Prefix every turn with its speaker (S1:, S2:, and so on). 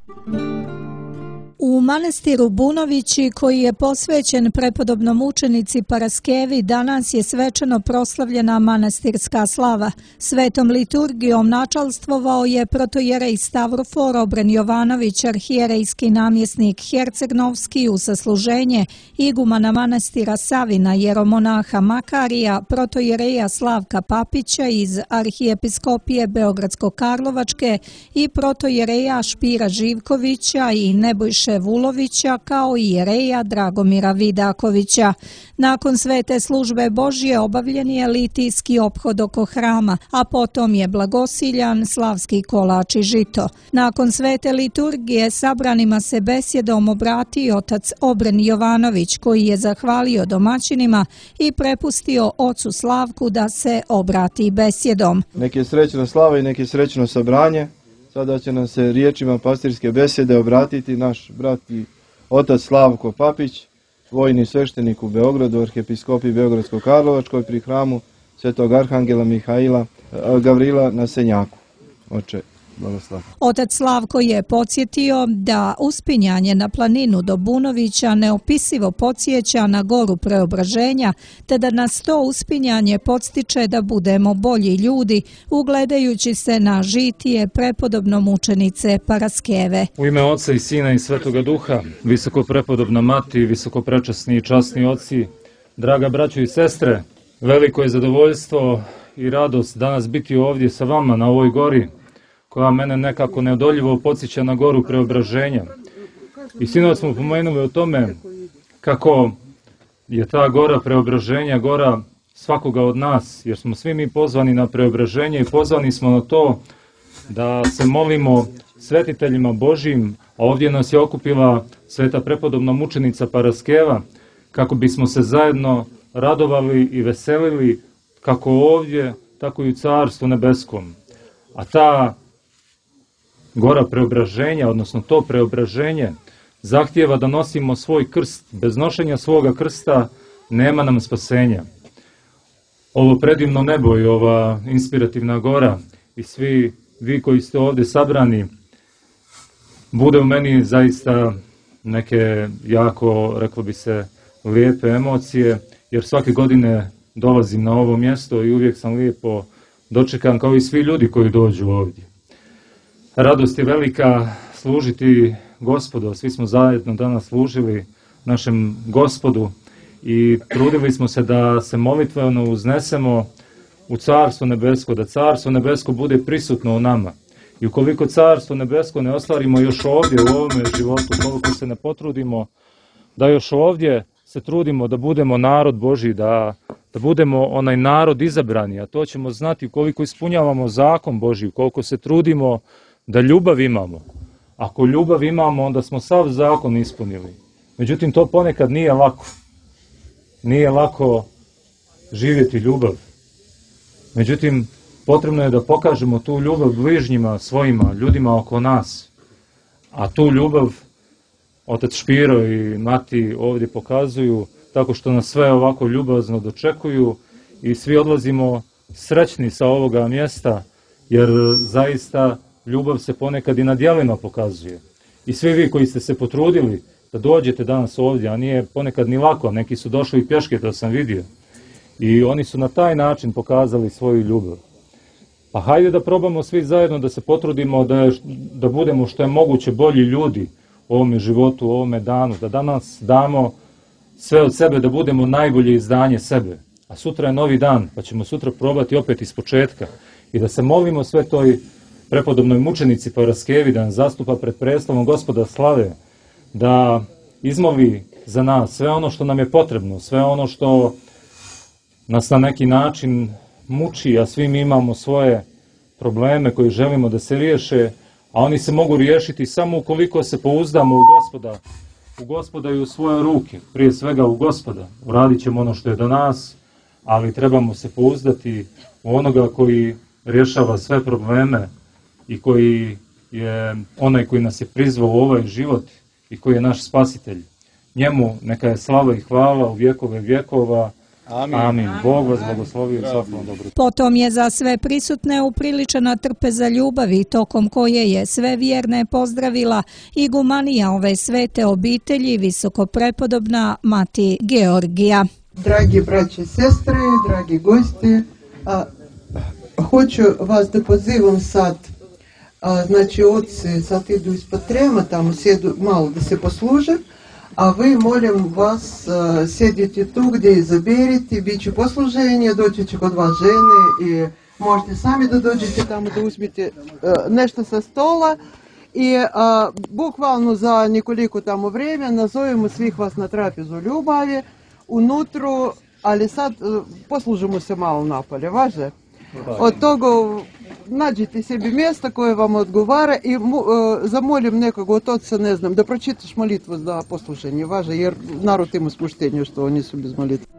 S1: U manastiru Bunovići, koji je posvećen prepodobnom mučenici Paraskevi, danas je svečano proslavljena manastirska slava. Svetom liturgijom načalstvovao je protojerej Stavrofor Obren Jovanović, arhijerejski namjesnik Herceg-Novski, u sasluženje igumana manastira Savina, jeromonaha Makarija, protojereja Slavka Papića iz arhijepiskopije Beogradsko-Karlovačke i protojereja Špira Živkovića i Nebojše Vulovića, kao i jereja Dragomira Vidakovića. Nakon svete službe Božje obavljen je litijski ophod oko hrama, a potom je blagosiljan slavski kolač i žito. Nakon svete liturgije sabranima se besjedom obratio otac Obren Jovanović, koji je zahvalio domaćinima i prepustio ocu Slavku da se obrati besjedom.
S2: Nek je srećna slava i nek je srećno sabranje. Sada će nam se riječima pastirske besjede obratiti naš brat i otac Slavko Papić, vojni sveštenik u Beogradu, arhijepiskopiji Beogradsko-Karlovačkoj pri hramu Svetog Arhangela Mihaila Gavrila na Senjaku. Oče, blagoslav.
S1: Otac Slavko je podsjetio da uspinjanje na planinu do Bunovića neopisivo podsjeća na goru preobraženja, te da nas to uspinjanje podstiče da budemo bolji ljudi, ugledajući se na žitije prepodobno mučenice Paraskeve.
S3: U ime Oca i Sina i Svetoga Duha, visoko prepodobna mati, visoko prečasni i časni oci, draga braćo i sestre, veliko je zadovoljstvo i radost danas biti ovdje sa vama na ovoj gori, koja mene nekako neodoljivo podsjeća na goru preobraženja. I sinoć smo pomenuli o tome kako je ta gora preobraženja gora svakoga od nas, jer smo svi mi pozvani na preobraženje i pozvani smo na to da se molimo svetiteljima Božjim, a ovdje nas je okupila sveta prepodobna mučenica Paraskeva, kako bismo se zajedno radovali i veselili kako ovdje, tako i u Carstvu nebeskom. A ta gora preobraženja, odnosno to preobraženje, zahtijeva da nosimo svoj krst. Bez nošenja svoga krsta nema nam spasenja. Ovo predivno nebo i ova inspirativna gora i svi vi koji ste ovdje sabrani, bude u meni zaista neke jako, reklo bi se, lijepe emocije, jer svake godine dolazim na ovo mjesto i uvijek sam lijepo dočekan kao i svi ljudi koji dođu ovdje. Radost je velika služiti Gospodu, svi smo zajedno danas služili našem Gospodu i trudili smo se da se molitveno uznesemo u Carstvo nebesko, da Carstvo nebesko bude prisutno u nama. I ukoliko Carstvo nebesko ne ostvarimo još ovdje u ovome životu, ukoliko se ne potrudimo da još ovdje se trudimo da budemo narod Božji, da budemo onaj narod izabrani, a to ćemo znati ukoliko ispunjavamo zakon Božji, ukoliko se trudimo da ljubav imamo. Ako ljubav imamo, onda smo sav zakon ispunili. Međutim, to ponekad nije lako. Nije lako živjeti ljubav. Međutim, potrebno je da pokažemo tu ljubav bližnjima svojima, ljudima oko nas. A tu ljubav otac Špiro i mati ovdje pokazuju tako što nas sve ovako ljubazno dočekuju i svi odlazimo srećni sa ovoga mjesta, jer zaista ljubav se ponekad i na djelima pokazuje. I svi vi koji ste se potrudili da dođete danas ovdje, a nije ponekad ni lako, neki su došli i pješke, to sam vidio. I oni su na taj način pokazali svoju ljubav. Pa hajde da probamo svi zajedno da se potrudimo da budemo što je moguće bolji ljudi u ovome životu, u ovome danu, da danas damo sve od sebe, da budemo najbolje izdanje sebe. A sutra je novi dan, pa ćemo sutra probati opet iz početka i da se molimo sve toj prepodobnoj mučenici Paraskevi, da nas zastupa pred predstavom Gospoda slave, da izmoli za nas sve ono što nam je potrebno, sve ono što nas na neki način muči, a svi mi imamo svoje probleme koje želimo da se riješe, a oni se mogu riješiti samo ukoliko se pouzdamo u Gospoda i u svoje ruke, prije svega u Gospoda. Uradit ćemo ono što je do nas, ali trebamo se pouzdati u onoga koji rješava sve probleme i koji je onaj koji nas je prizvao u ovaj život i koji je naš spasitelj. Njemu neka je slava i hvala u vjekove vjekova. Amin. Bog vas blagoslovi i svako vam dobro.
S1: Potom je za sve prisutne upriličena trpeza ljubavi, tokom koje je sve vjerne pozdravila igumanija ove svete obitelji, visokoprepodobna mati Georgija.
S4: Dragi braći i sestre, dragi gosti, hoću vas da pozivam sad, znači otci sad idu ispod trema, tamo sjedu malo da se posluže, a vi molim vas sjedite tu gdje izaberite, bit će posluženje, doći će kod vas žene i možete sami da dođete tamo da uzmite nešto sa stola i bukvalno za nekoliko tamo vremena nazovemo svih vas na trapezu ljubavi unutru, ali sad poslužimo se malo napolje, važe? Od toga nađite sebi mjesto koje vam odgovara i zamolim nekog od oca, ne znam, da pročitaš molitvu za poslušanje, važe, jer narod ima spuštenje što oni su bez molitve.